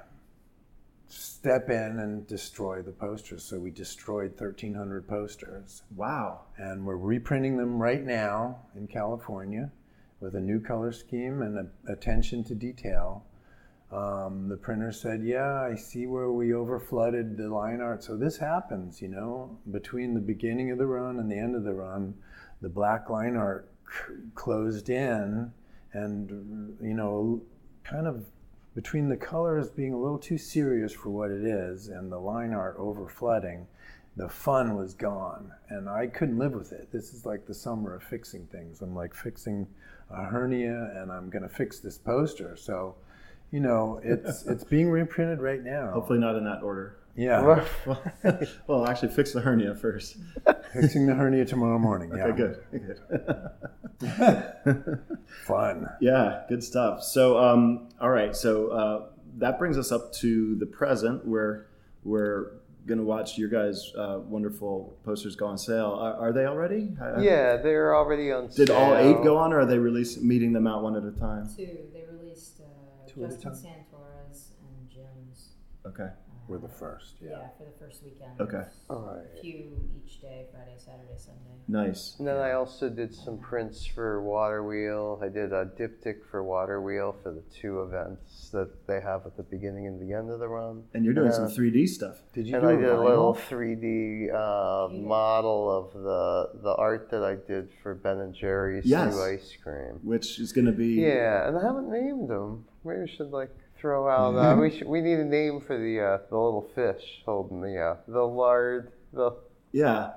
step in and destroy the posters. So we destroyed 1,300 posters. Wow. And we're reprinting them right now in California with a new color scheme and attention to detail. The printer said, yeah, I see where we overflooded the line art. So this happens, between the beginning of the run and the end of the run, the black line art closed in, and, kind of between the colors being a little too serious for what it is and the line art overflooding, the fun was gone, and I couldn't live with it. This is like the summer of fixing things. I'm like fixing a hernia, and I'm going to fix this poster. So, it's being reprinted right now. Hopefully not in that order. Yeah. Well, actually, fix the hernia first. Fixing the hernia tomorrow morning. Yeah. Okay, good. Fun. Yeah, good stuff. So, all right. So that brings us up to the present, where we're going to watch your guys' wonderful posters go on sale. Are they already? Yeah, they're already on sale. Did all 8 go on, or are they meeting them out one at a time? 2. They released Justin Santora's and Jim's. Okay. We're the first. Yeah, for the first weekend. Okay. All right. A few each day, Friday, Saturday, Sunday. Nice. And then I also did some prints for Water Wheel. I did a diptych for Water Wheel for the 2 events that they have at the beginning and the end of the run. And you're doing some 3D stuff. Did you and do I did a vinyl? little 3D model of the art that I did for Ben & Jerry's Yes. new ice cream. Which is going to be... Yeah, and I haven't named them. Maybe we should throw out. We need a name for the little fish holding the lard. Yeah,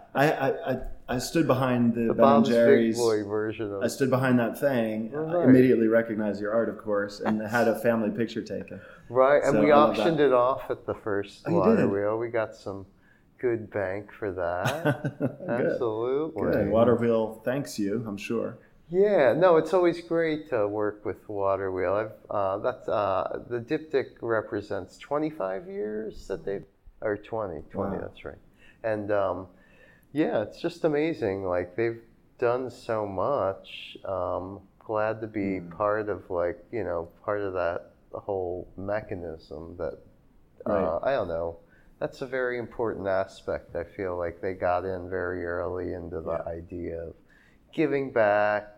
I stood behind the Ben & Bob's Jerry's. Big Boy version of I stood behind that thing. Right. I immediately recognized your art, of course, and had a family picture taken. Right, and So we I love auctioned it off at the first Oh, you Water did? Wheel. We got some good bank for that. Good. Absolutely. Good. Water Wheel thanks you, I'm sure. Yeah, no, it's always great to work with Water Wheel. The diptych represents 25 years that they've, or 20, Wow. That's right. And yeah, it's just amazing. They've done so much. Glad to be part of part of that whole mechanism that, Right. I don't know. That's a very important aspect. I feel like they got in very early into the idea of giving back,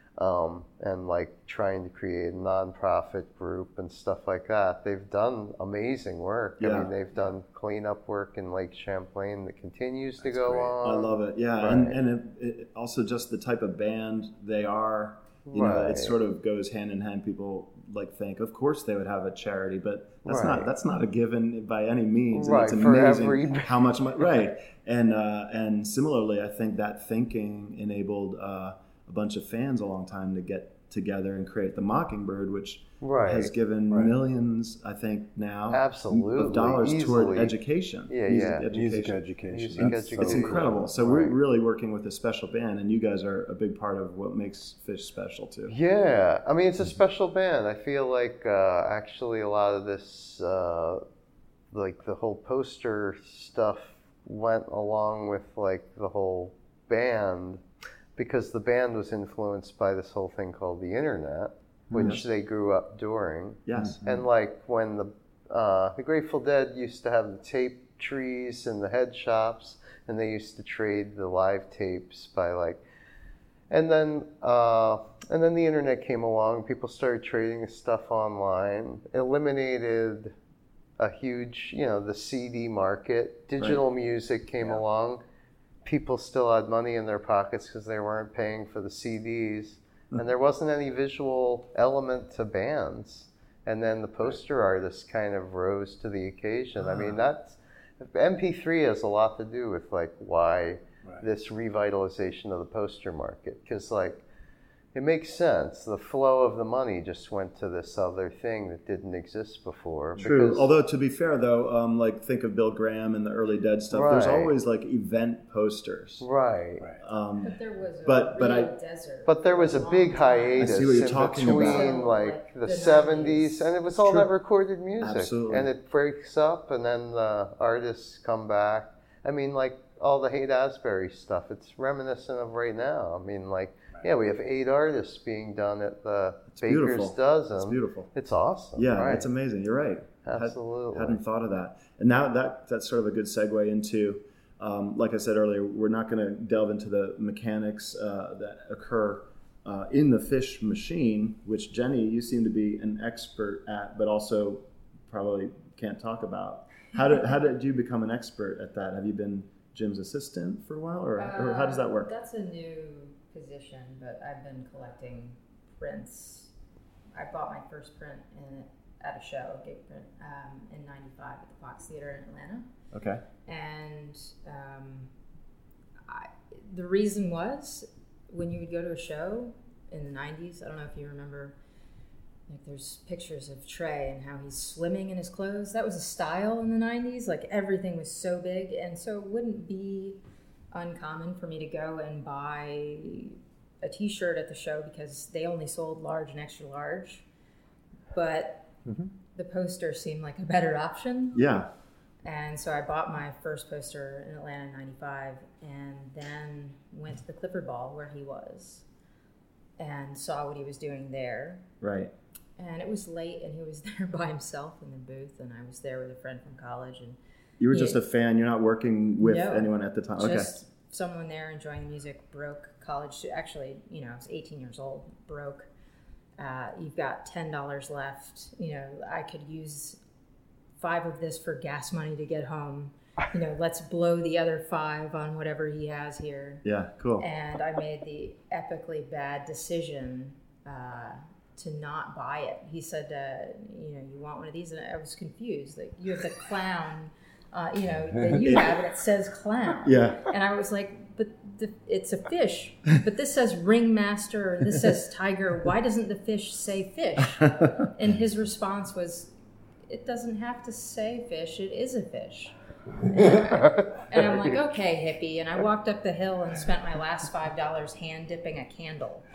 and trying to create a nonprofit group and stuff like that. They've done amazing work. Yeah. I mean, they've done cleanup work in Lake Champlain that continues to go great. on. I love it. Yeah, Right. and it also just the type of band they are. Right. It sort of goes hand in hand. People think, of course, they would have a charity, but Right. that's not a given by any means. And Right, it's for amazing every- how much money. Right, and similarly, I think that thinking enabled a bunch of fans a long time to get together and create the Mockingbird, which Right. has given millions, I think, now Absolutely. of dollars toward Easily. education. Yeah, music yeah. education. Music education. Music That's education. It's incredible. So Right. we're really working with a special band, and you guys are a big part of what makes Fish special too. Yeah, I mean, it's a special band. I feel like actually a lot of this, the whole poster stuff went along with the whole band, because the band was influenced by this whole thing called the internet, which they grew up during. Yes. And when the Grateful Dead used to have the tape trees in the head shops, and they used to trade the live tapes by and then the internet came along. People started trading stuff online, eliminated a huge, the CD market. Digital music came along. People still had money in their pockets because they weren't paying for the CDs. And there wasn't any visual element to bands. And then the poster artists kind of rose to the occasion. I mean, MP3 has a lot to do with why this revitalization of the poster market. Because it makes sense. The flow of the money just went to this other thing that didn't exist before. True. Because, Although to be fair, though, like think of Bill Graham and the early Dead stuff. There's Right. always like event posters. right. But there was a but real desert. But there was a for big long time. hiatus I see what you're in talking between about. like the The 70s, and it was all True. that recorded music. Absolutely. And it breaks up, and then the artists come back. I mean, like all the Haight-Ashbury stuff, it's reminiscent of right now. I mean, like, yeah, we have 8 artists being done at the Baker's beautiful. Dozen. It's beautiful. It's awesome. Yeah, right. it's amazing. You're right. Absolutely. Hadn't thought of that. And now that's sort of a good segue into, like I said earlier, we're not going to delve into the mechanics that occur in the fish machine, which Jenny, you seem to be an expert at, but also probably can't talk about. How did you become an expert at that? Have you been Jim's assistant for a while, or how does that work? That's a new position, but I've been collecting prints. I bought my first print at a show, a gig print, in '95 at the Fox Theater in Atlanta. Okay. And the reason was when you would go to a show in the '90s. I don't know if you remember. Like there's pictures of Trey and how he's swimming in his clothes. That was a style in the '90s. Like everything was so big, and so it wouldn't be uncommon for me to go and buy a T-shirt at the show because they only sold large and extra large. But the poster seemed like a better option. Yeah. And so I bought my first poster in Atlanta in '95, and then went to the Clifford Ball where he was, and saw what he was doing there. Right. And it was late, and he was there by himself in the booth, and I was there with a friend from college. And You were just a fan. You're not working with No, anyone at the time. just someone there enjoying the music. Broke college. Actually, I was 18 years old. Broke. You've got $10 left. I could use 5 of this for gas money to get home. Let's blow the other 5 on whatever he has here. Yeah. Cool. And I made the epically bad decision to not buy it. He said, you want one of these? And I was confused. Like, you have the clown, that you have, and it says clown. Yeah. And I was like, but it's a fish. But this says ringmaster, and this says tiger. Why doesn't the fish say fish? And his response was, it doesn't have to say fish. It is a fish. And I'm like, okay, hippie. And I walked up the hill and spent my last $5 hand dipping a candle.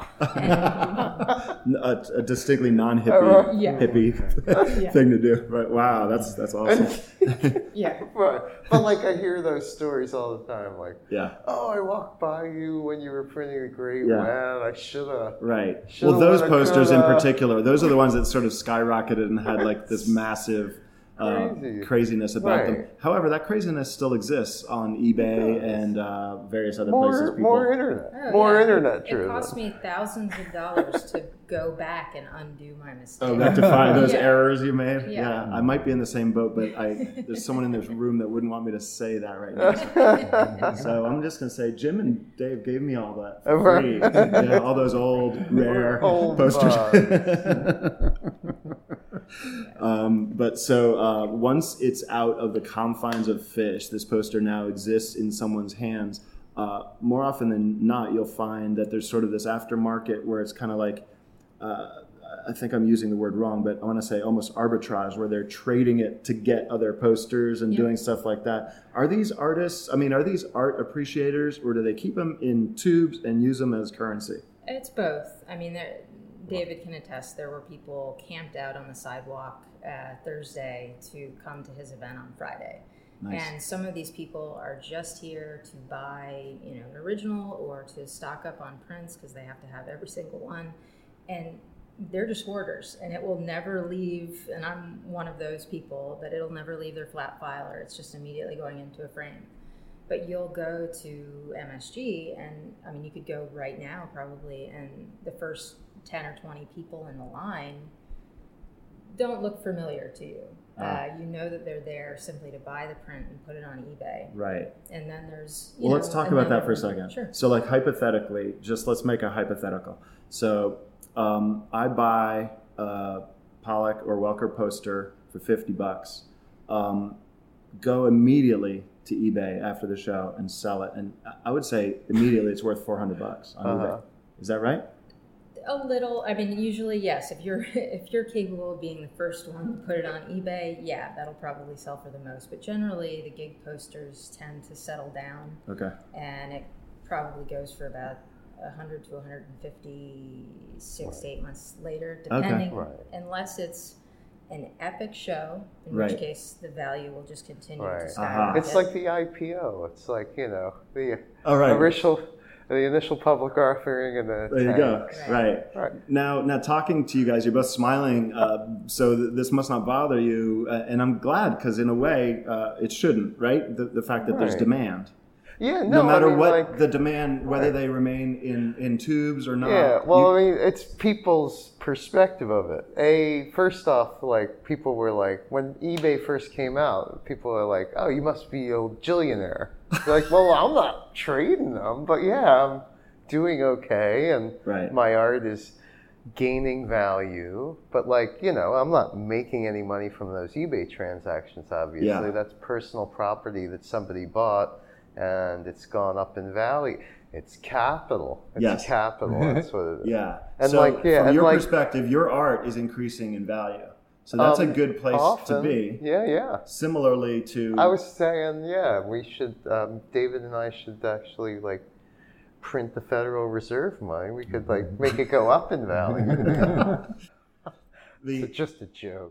And, A distinctly non-hippie Yeah. hippie thing to do. Right. Wow. That's awesome. yeah. But like I hear those stories all the time. Like, Yeah. oh, I walked by you when you were printing a great Yeah. man. I should have. Right. Shoulda, Well, those woulda, posters in coulda. particular, those are the ones that sort of skyrocketed and had like this massive Crazy. craziness about them. Right. However, that craziness still exists on eBay and various other places. People. More internet. Oh, More yeah. internet. It True. cost me thousands of dollars to go back and undo my mistake. Oh, rectify those Yeah. errors you made? Yeah. I might be in the same boat, but there's someone in this room that wouldn't want me to say that right now. So I'm just going to say Jim and Dave gave me all that for free. Yeah, all those old, rare Old posters. But so once it's out of the confines of fish, this poster now exists in someone's hands. More often than not, you'll find that there's sort of this aftermarket where it's kind of like, I think I'm using the word wrong, but I want to say almost arbitrage, where they're trading it to get other posters and doing stuff like that. Are these artists, are these art appreciators, or do they keep them in tubes and use them as currency? It's both. David can attest, there were people camped out on the sidewalk Thursday to come to his event on Friday. Nice. And some of these people are just here to buy, an original or to stock up on prints because they have to have every single one. And they're just hoarders, and it will never leave, and I'm one of those people, that it'll never leave their flat file, or it's just immediately going into a frame. But you'll go to MSG, and you could go right now probably, and the first 10 or 20 people in the line don't look familiar to you. You know that they're there simply to buy the print and put it on eBay. Right. And then there's... Well, let's talk about that for a second. Sure. So like hypothetically, let's make a hypothetical. So I buy a Pollock or Welker poster for $50. Go immediately to eBay after the show and sell it. And I would say immediately it's worth $400 on eBay. Is that right? A little. I mean, usually, yes. If you're capable of being the first one to put it on eBay, yeah, that'll probably sell for the most. But generally, the gig posters tend to settle down. Okay. And it probably goes for about 100 to 150, 6 to 8 months later, depending. Right. Unless it's an epic show, in Right. which case the value will just continue Right. to skyrocket. It's like the IPO. It's like, the All right. the initial public offering and the There you go. tanks. Right. Right. Now talking to you guys, you're both smiling, so this must not bother you, and I'm glad because in a way it shouldn't, right? The fact that there's Right. demand. Yeah, No matter I mean, what like, the demand, whether Right. they remain in tubes or not. yeah, well, I mean, it's people's perspective of it. First off, like, people were like, when eBay first came out, people were like, oh, you must be a billionaire. They're like, well, I'm not trading them, but yeah, I'm doing okay, and Right. my art is gaining value. But, like, I'm not making any money from those eBay transactions, obviously. Yeah. That's personal property that somebody bought, and it's gone up in value. It's capital. It's Yes. capital. That's what it is. Yeah. And so like, yeah, from and your like- perspective, your art is increasing in value. So that's a good place often, to be. Yeah. Similarly to I was saying, yeah, we should, David and I should actually, like, print the Federal Reserve money. We could, like, make it go up in value. It's just a joke.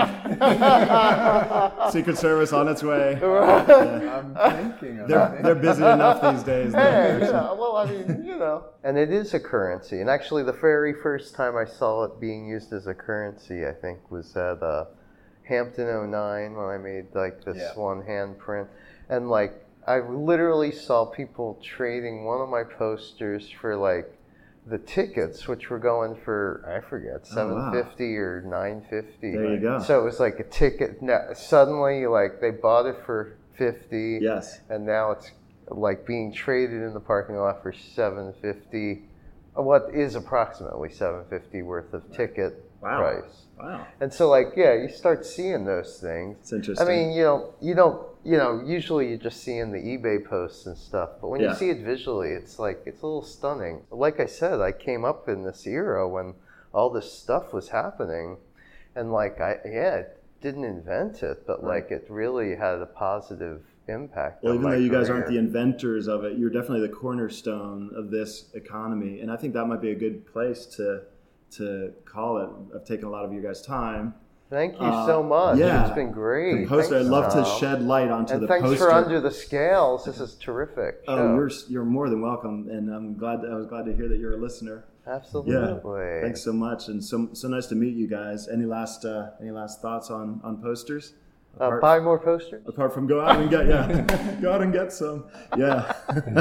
Secret Service on its way. I'm thinking of it. They're busy enough these days. Hey, yeah, well, I mean, And it is a currency. And actually, the very first time I saw it being used as a currency, I think, was at Hampton 09 when I made, like, this one hand print. And, like, I literally saw people trading one of my posters for, like, the tickets, which were going for, I forget, $750 or $950. There you go. So it was like a ticket. Now, suddenly, like, they bought it for $50. Yes. And now it's like being traded in the parking lot for $750. What is approximately $750 worth of ticket price. Wow. And so, like, yeah, you start seeing those things. It's interesting. I mean, usually you just see in the eBay posts and stuff, but when you see it visually, it's like, it's a little stunning. Like I said, I came up in this era when all this stuff was happening, and like, didn't invent it, but like, it really had a positive impact. Well, on even my though you guys career. aren't the inventors of it, you're definitely the cornerstone of this economy. And I think that might be a good place to call it. I've taken a lot of your guys' time. Thank you so much. Yeah. It's been great. The poster, Thanks, I'd love to Tom. shed light onto And the thanks poster. for Under the Scales. This is terrific. Oh, show. you're more than welcome, and I was glad to hear that you're a listener. Absolutely. Yeah, thanks so much, and so nice to meet you guys. Any last thoughts on posters? Buy more posters? Apart from go out and get some. Yeah.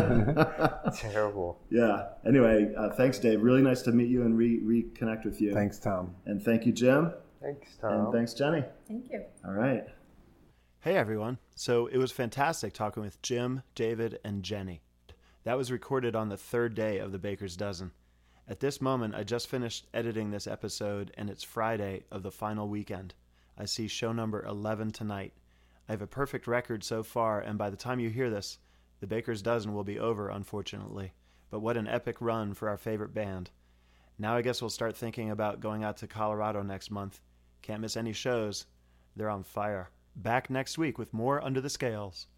Terrible. Yeah. Anyway, thanks, Dave. Really nice to meet you and reconnect with you. Thanks, Tom. And thank you, Jim. Thanks, Tom. And thanks, Jenny. Thank you. All right. Hey, everyone. So it was fantastic talking with Jim, David, and Jenny. That was recorded on the third day of the Baker's Dozen. At this moment, I just finished editing this episode, and it's Friday of the final weekend. I see show number 11 tonight. I have a perfect record so far, and by the time you hear this, the Baker's Dozen will be over, unfortunately. But what an epic run for our favorite band. Now I guess we'll start thinking about going out to Colorado next month. Can't miss any shows. They're on fire. Back next week with more Under the Scales.